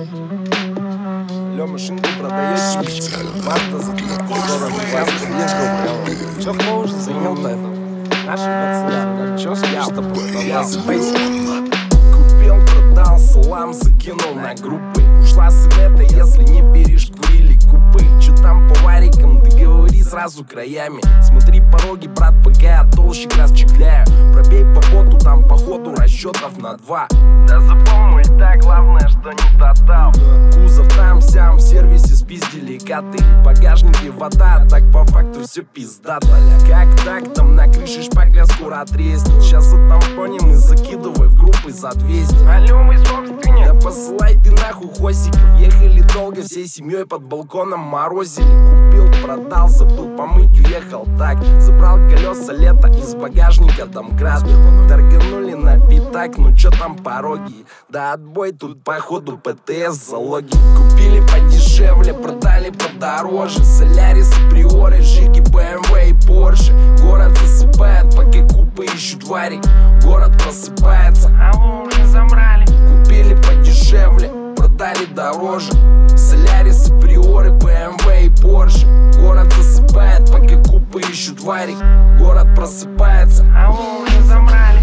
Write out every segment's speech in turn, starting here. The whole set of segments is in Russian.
Алло, машинку продаете? Марта за 340 приехал. Чё кто уже занял-то это? Наши пацаны. Чё спишь-то просто? Купил, продал, салам закинул на группы. Ушла с инета, если не перешкурили купы. Чё там по варикам, ты говори сразу краями. Смотри пороги, брат, пока я толщик расчехляю. Пробей по боту, там походу расчетов на 2. Да запомнил, так главное, что не тотал. Кузов там сям, в сервисе спиздили коты. В багажнике вода, так по факту все пиздато. Как так, там на крыше шпакля скоро треснет. Сейчас от тампоним и закидывай в группы за 200. Алло, мы собственник. Да посылай ты нахуй хосиков. Ехали долго, всей семьей под балконом морозили. Купил, продал, забыл помыть, уехал так. Забрал колеса лето из багажника домкрат. Торганули на пятак, ну чё там пороги. Да отбой тут походу ПТС залоги. Купили подешевле, продали подороже. Солярис, Приоры, Жиги, БМВ и Порше. Город засыпает, пока купы ищут варик. Город просыпается, а вы уже забрали. Купили подешевле, продали дороже. Солярис, Приоры, БМВ и Порше. Город засыпает, пока купы ищут варик. Город просыпается, а вы уже забрали.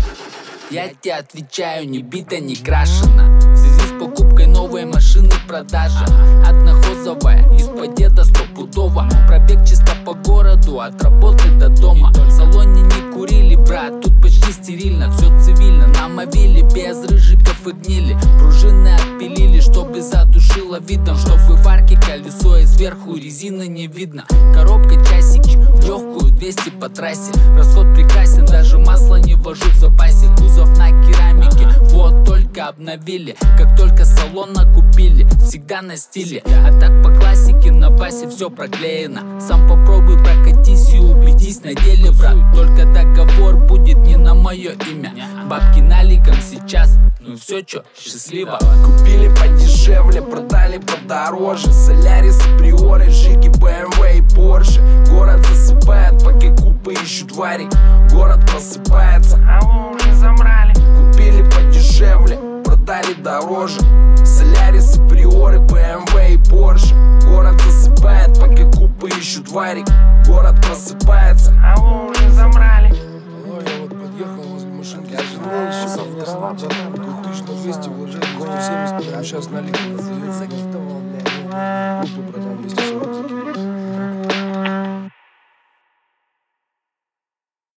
Я тебе отвечаю, не бита, не крашена. В связи с покупкой новой машины продажа. Однохозовая, из-под деда стопудово. Пробег чисто по городу, от работы до дома. В салоне не курили, брат, тут почти стерильно. Все цивильно, намовили, без рыжиков и гнили. Пружины отпилили, чтобы задушило видом. Чтобы в арке колесо и сверху резины не видно. Коробка часики, в легкую 200 по трассе. Расход прекрасен, даже масло не вожу в запасе. Кузов на керамике, вот только обновили. Как только салон накупили, всегда на стиле. А так по классике на басе все проклеено. Сам попробуй прокатись и убедись на деле, брат. Только договор будет не на мое имя. Бабки наликом сейчас, ну и все чё, счастливо. Купили подешевле, продали подороже. Солярис, Приоры, Жиги, БМВ и Порше. Город засыпает, пока купы ищут варик. Город просыпается, а вы уже забрали. Купили подешевле, продали дороже. Солярис, Приоры, БМВ и Порше. Город засыпает, пока купы ищут варик. Город просыпается, а вы уже забрали. Алло, я вот подъехал возле машинки. Я же думал, сука, второго, братан. 2200 вложили, 170, прямо сейчас налик. Группы продать.